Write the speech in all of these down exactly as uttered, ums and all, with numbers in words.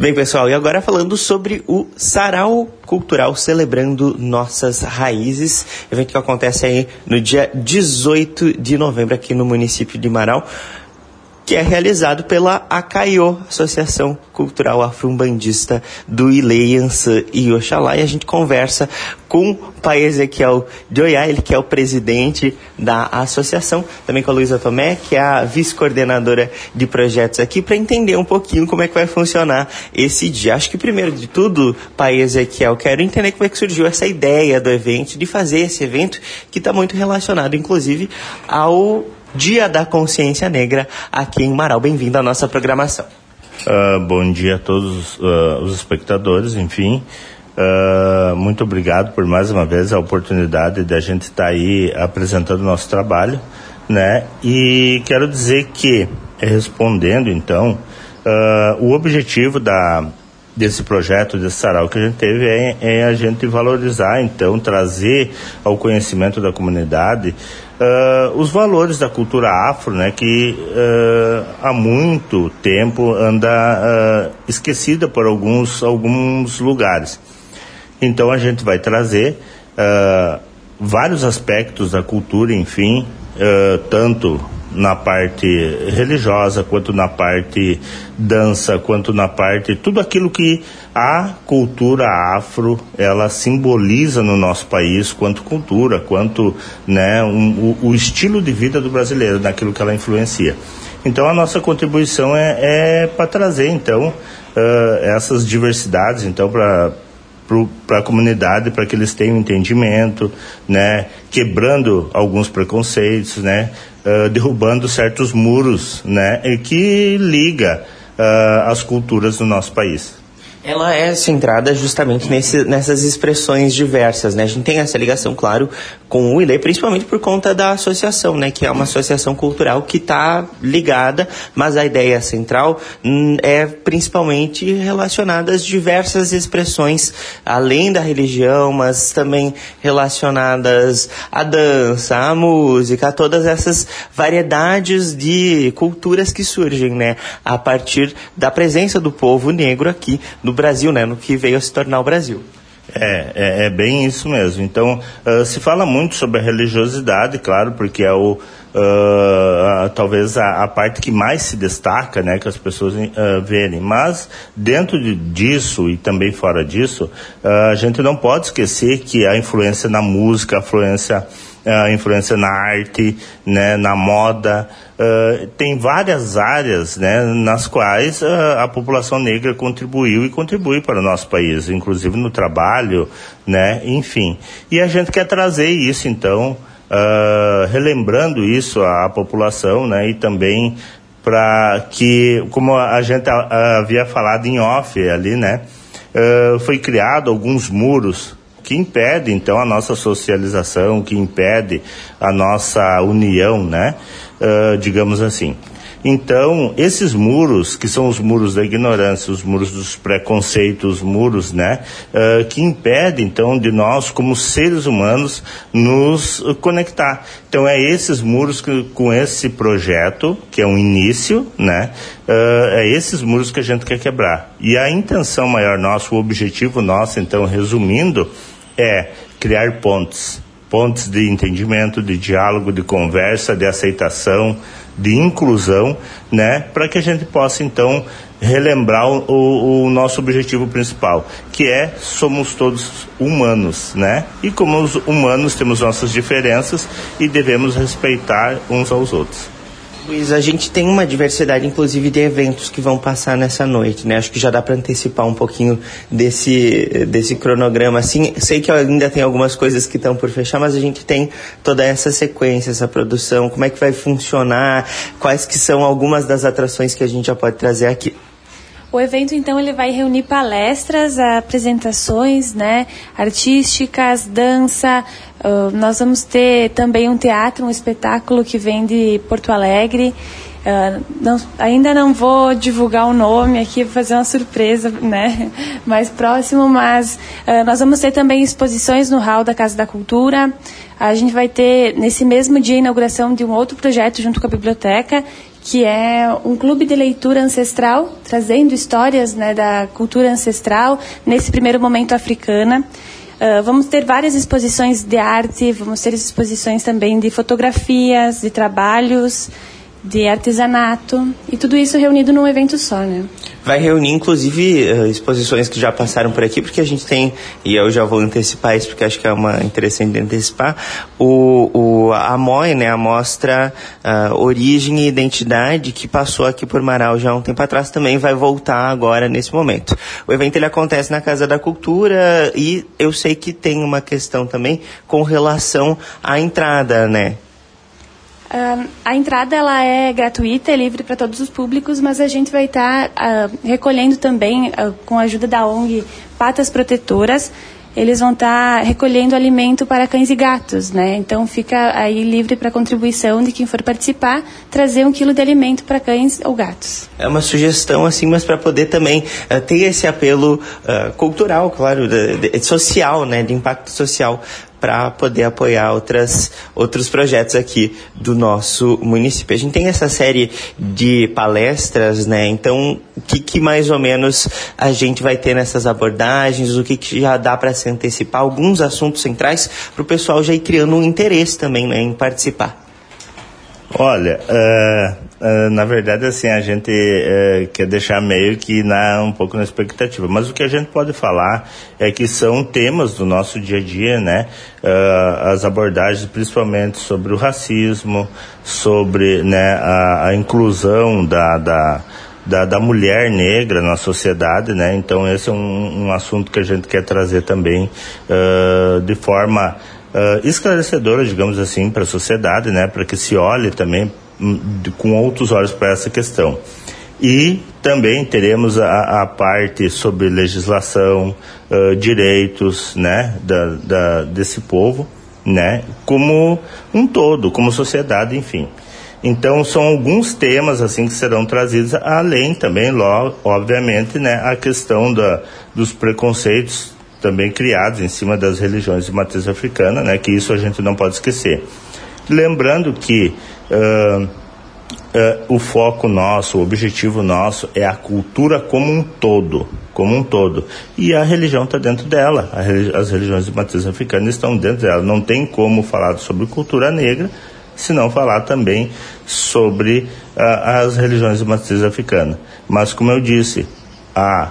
Bem, pessoal, e agora falando sobre o Sarau Cultural Celebrando Nossas Raízes, evento que acontece aí no dia dezoito de novembro aqui no município de Marau, que é realizado pela ACAIO, Associação Cultural Afro-Umbandista do Ilê, Iansã e Oxalá, e a gente conversa com o pai Ezequiel de Oiá, ele que é o presidente da associação, também com a Luísa Tomé, que é a vice-coordenadora de projetos aqui, para entender um pouquinho como é que vai funcionar esse dia. Acho que primeiro de tudo, pai Ezequiel, quero entender como é que surgiu essa ideia do evento, de fazer esse evento que está muito relacionado, inclusive, ao Dia da Consciência Negra aqui em Marau. Bem-vindo à nossa programação. Uh, bom dia a todos uh, os espectadores, enfim. Uh, muito obrigado por mais uma vez a oportunidade de a gente estar tá aí apresentando o nosso trabalho, né? E quero dizer que, respondendo então, uh, o objetivo da, desse projeto, desse sarau que a gente teve é, é a gente valorizar, então, trazer ao conhecimento da comunidade Uh, os valores da cultura afro, né, que uh, há muito tempo anda uh, esquecida por alguns, alguns lugares. Então a gente vai trazer uh, vários aspectos da cultura, enfim, uh, tanto na parte religiosa, quanto na parte dança, quanto na parte, tudo aquilo que a cultura afro, ela simboliza no nosso país, quanto cultura, quanto, né, um, o, o estilo de vida do brasileiro, naquilo que ela influencia. Então a nossa contribuição é, é para trazer, então, uh, essas diversidades, então, para para a comunidade, para que eles tenham entendimento, né, quebrando alguns preconceitos, né, uh, derrubando certos muros, né, que liga uh, as culturas do nosso país. Ela é centrada justamente nesse, nessas expressões diversas, né? A gente tem essa ligação, claro, com o Ilê, principalmente por conta da associação, né? Que é uma associação cultural que está ligada, mas a ideia central hum, é principalmente relacionada às diversas expressões, além da religião, mas também relacionadas à dança, à música, a todas essas variedades de culturas que surgem, né? A partir da presença do povo negro aqui no Brasil, né, no que veio a se tornar o Brasil. É, é, é bem isso mesmo. Então, uh, se fala muito sobre a religiosidade, claro, porque é o, uh, a, talvez a, a parte que mais se destaca, né, que as pessoas uh, verem. Mas, dentro de, disso e também fora disso, uh, a gente não pode esquecer que a influência na música, a influência... a influência na arte, né, na moda, uh, tem várias áreas, né, nas quais uh, a população negra contribuiu e contribui para o nosso país, inclusive no trabalho, né, enfim. E a gente quer trazer isso, então, uh, relembrando isso à população, né, e também para que, como a gente havia falado em off ali, né, uh, foi criado alguns muros que impede, então, a nossa socialização, que impede a nossa união, né, uh, digamos assim. Então, esses muros, que são os muros da ignorância, os muros dos preconceitos, os muros, né, uh, que impedem, então, de nós, como seres humanos, nos conectar. Então, é esses muros que, com esse projeto, que é um início, né, uh, é esses muros que a gente quer quebrar. E a intenção maior nossa, o objetivo nosso, então, resumindo, é criar pontes, pontes de entendimento, de diálogo, de conversa, de aceitação, de inclusão, né, para que a gente possa, então, relembrar o, o, o nosso objetivo principal, que é, somos todos humanos, né, e como os humanos temos nossas diferenças e devemos respeitar uns aos outros. Luiz, a gente tem uma diversidade, inclusive, de eventos que vão passar nessa noite, né? Acho que já dá para antecipar um pouquinho desse, desse cronograma. Assim, sei que ainda tem algumas coisas que estão por fechar, mas a gente tem toda essa sequência, essa produção, como é que vai funcionar, quais que são algumas das atrações que a gente já pode trazer aqui. O evento, então, ele vai reunir palestras, apresentações, né, artísticas, dança. Uh, nós vamos ter também um teatro, um espetáculo que vem de Porto Alegre. Uh, não, ainda não vou divulgar o nome aqui, vou fazer uma surpresa, né, mais próximo, mas uh, nós vamos ter também exposições no hall da Casa da Cultura. A gente vai ter, nesse mesmo dia, a inauguração de um outro projeto junto com a biblioteca, que é um clube de leitura ancestral, trazendo histórias, né, da cultura ancestral, nesse primeiro momento africana. Uh, vamos ter várias exposições de arte, vamos ter exposições também de fotografias, de trabalhos, de artesanato, e tudo isso reunido num evento só, né? Vai reunir, inclusive, uh, exposições que já passaram por aqui, porque a gente tem, e eu já vou antecipar isso, porque acho que é uma interessante antecipar, o, o, a M O I, né, a Mostra uh, Origem e Identidade, que passou aqui por Marau já há um tempo atrás, também vai voltar agora nesse momento. O evento ele acontece na Casa da Cultura, e eu sei que tem uma questão também com relação à entrada, né? Uh, a entrada ela é gratuita, é livre para todos os públicos, mas a gente vai estar tá, uh, recolhendo também, uh, com a ajuda da O N G Patas Protetoras, eles vão estar tá recolhendo alimento para cães e gatos, né? Então fica aí livre para contribuição de quem for participar, trazer um quilo de alimento para cães ou gatos. É uma sugestão, assim, mas para poder também uh, ter esse apelo uh, cultural, claro, de, de, social, né? De impacto social, para poder apoiar outras, outros projetos aqui do nosso município. A gente tem essa série de palestras, né? Então, o que, que mais ou menos a gente vai ter nessas abordagens, o que, que já dá para se antecipar, alguns assuntos centrais para o pessoal já ir criando um interesse também, né, em participar. Olha, uh, uh, na verdade, assim, a gente uh, quer deixar meio que na, um pouco na expectativa, mas o que a gente pode falar é que são temas do nosso dia a dia, né? Uh, as abordagens principalmente sobre o racismo, sobre, né, a, a inclusão da, da, da, da mulher negra na sociedade, né? Então esse é um, um assunto que a gente quer trazer também uh, de forma Uh, esclarecedora, digamos assim, para a sociedade, né, para que se olhe também um, de, com outros olhos para essa questão. E também teremos a, a parte sobre legislação, uh, direitos, né, da, da, desse povo, né, como um todo, como sociedade, enfim. Então são alguns temas assim que serão trazidos, além também, logo, obviamente, né, a questão da, dos preconceitos também criados em cima das religiões de matriz africana, né, que isso a gente não pode esquecer. Lembrando que uh, uh, o foco nosso, o objetivo nosso é a cultura como um todo, como um todo. E a religião está dentro dela, a, as religiões de matriz africana estão dentro dela. Não tem como falar sobre cultura negra se não falar também sobre uh, as religiões de matriz africana. Mas, como eu disse, a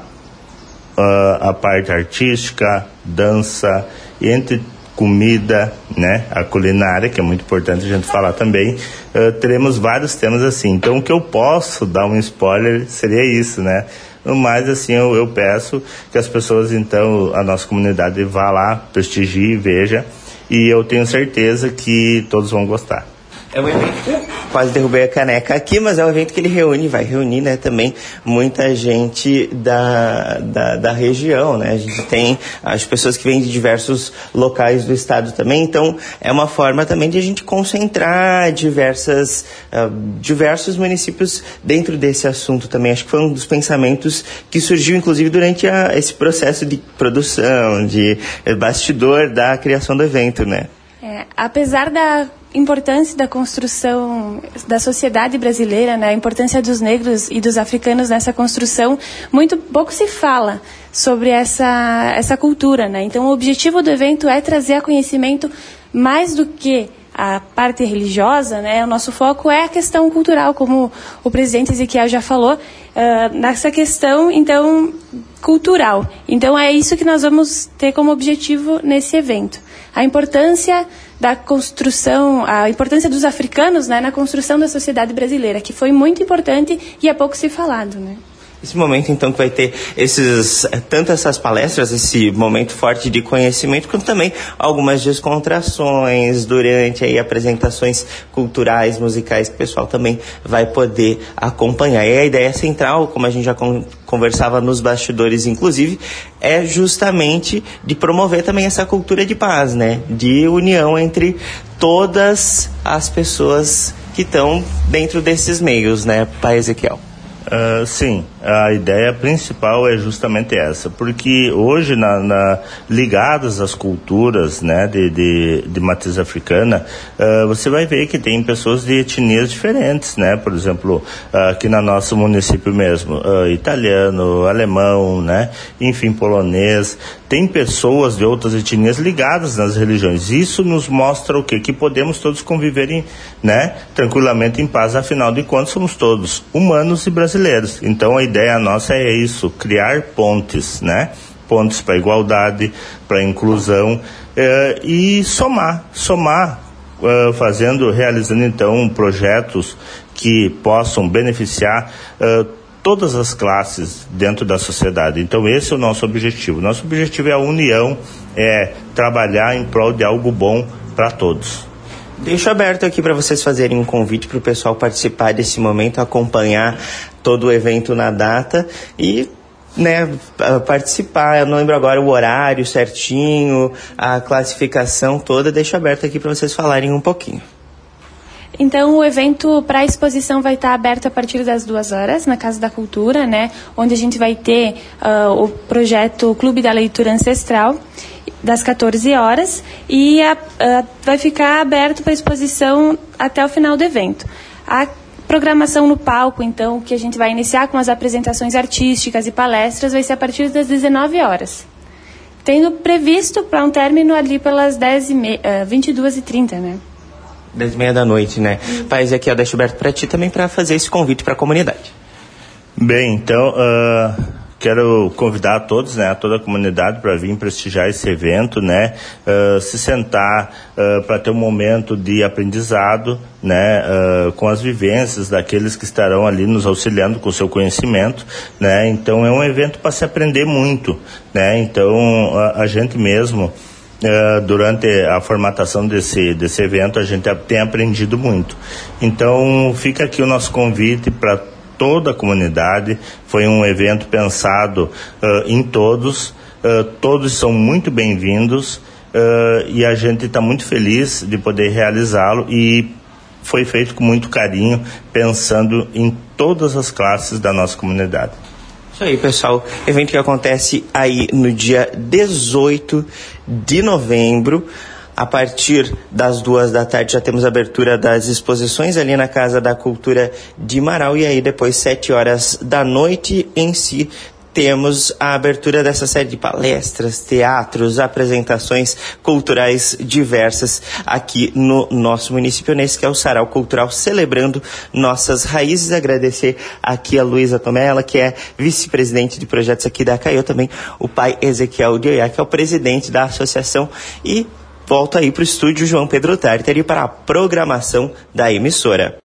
Uh, a parte artística, dança, entre comida, né, a culinária, que é muito importante a gente falar também, uh, teremos vários temas assim. Então, o que eu posso dar um spoiler seria isso, né? Mas, assim, eu, eu peço que as pessoas, então, a nossa comunidade vá lá, prestigie, veja, e eu tenho certeza que todos vão gostar. É um evento, quase derrubei a caneca aqui, mas é um evento que ele reúne, vai reunir, né, também muita gente da, da, da região, né, a gente tem as pessoas que vêm de diversos locais do estado também, então é uma forma também de a gente concentrar diversas, uh, diversos municípios dentro desse assunto também. Acho que foi um dos pensamentos que surgiu, inclusive, durante a, esse processo de produção, de bastidor da criação do evento, né. É, apesar da importância da construção da sociedade brasileira, né, a importância dos negros e dos africanos nessa construção, muito pouco se fala sobre essa, essa cultura, né? Então, o objetivo do evento é trazer a conhecimento mais do que a parte religiosa, né? O nosso foco é a questão cultural, como o presidente Ezequiel já falou, uh, nessa questão, então, cultural. Então, é isso que nós vamos ter como objetivo nesse evento. A importância da construção, a importância dos africanos, né, na construção da sociedade brasileira, que foi muito importante e é pouco se falado, né? Esse momento, então, que vai ter esses, tanto essas palestras, esse momento forte de conhecimento, quanto também algumas descontrações durante aí apresentações culturais, musicais, que o pessoal também vai poder acompanhar. E a ideia central, como a gente já con- conversava nos bastidores, inclusive, é justamente de promover também essa cultura de paz, né? De união entre todas as pessoas que estão dentro desses meios, né, Pai Ezequiel? Uh, sim. A ideia principal é justamente essa, porque hoje, na, na, ligadas às culturas, né, de, de, de matriz africana, uh, você vai ver que tem pessoas de etnias diferentes, né, por exemplo, uh, aqui no nosso município mesmo, uh, italiano, alemão, né, enfim, polonês, tem pessoas de outras etnias ligadas nas religiões. Isso nos mostra o quê? Que podemos todos conviver em, né, tranquilamente em paz, afinal de contas somos todos humanos e brasileiros. Então a ideia nossa é isso, criar pontes, né? Pontes para a igualdade, para a inclusão eh, e somar, somar, uh, fazendo, realizando então projetos que possam beneficiar uh, todas as classes dentro da sociedade. Então esse é o nosso objetivo. Nosso objetivo é a união, é trabalhar em prol de algo bom para todos. Deixo aberto aqui para vocês fazerem um convite para o pessoal participar desse momento, acompanhar todo o evento na data e, né, participar. Eu não lembro agora o horário certinho, a classificação toda. Deixo aberto aqui para vocês falarem um pouquinho. Então, o evento para a exposição vai estar aberto a partir das duas horas, na Casa da Cultura, né, onde a gente vai ter uh, o projeto Clube da Leitura Ancestral, das quatorze horas, e a, a, vai ficar aberto para exposição até o final do evento. A programação no palco, então, que a gente vai iniciar com as apresentações artísticas e palestras, vai ser a partir das dezenove horas. Tendo previsto para um término ali pelas dez e meia, uh, vinte e duas e trinta, né? dez e meia da noite, né? Uhum. Pai Ezequiel, deixo aberto para ti também para fazer esse convite para a comunidade. Bem, então, uh, quero convidar a todos, né, a toda a comunidade para vir prestigiar esse evento, né, uh, se sentar uh, para ter um momento de aprendizado, né, uh, com as vivências daqueles que estarão ali nos auxiliando com o seu conhecimento, né. Então é um evento para se aprender muito, né. Então a, a gente mesmo, Uh, durante a formatação desse, desse evento, a gente tem aprendido muito. Então, fica aqui o nosso convite para toda a comunidade. Foi um evento pensado uh, em todos, uh, todos são muito bem-vindos, uh, e a gente está muito feliz de poder realizá-lo, e foi feito com muito carinho, pensando em todas as classes da nossa comunidade. Isso aí, pessoal. Evento que acontece aí no dia dezoito de novembro. A partir das duas da tarde já temos a abertura das exposições ali na Casa da Cultura de Marau. E aí depois, sete horas da noite em si, temos a abertura dessa série de palestras, teatros, apresentações culturais diversas aqui no nosso município, nesse que é o Sarau Cultural Celebrando Nossas Raízes. Agradecer aqui a Luísa Tomé, ela que é vice-presidente de projetos aqui da Acaiô, também o pai Ezequiel de Oiá, que é o presidente da associação, e volto aí para o estúdio João Pedro Tartari para a programação da emissora.